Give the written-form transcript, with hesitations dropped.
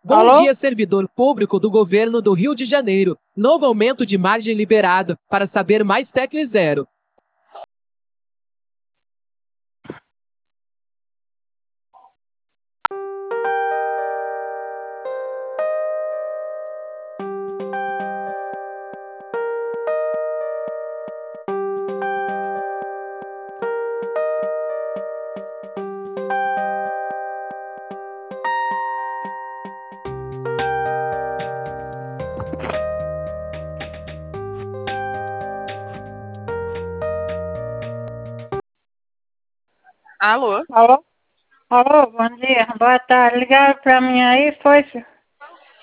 Bom Alô? dia, servidor público do governo do Rio de Janeiro. Novo aumento de margem liberado. Para saber mais, tecle 0. Alô? Alô? Alô, bom dia. Boa tarde. Ligaram para mim aí, foi?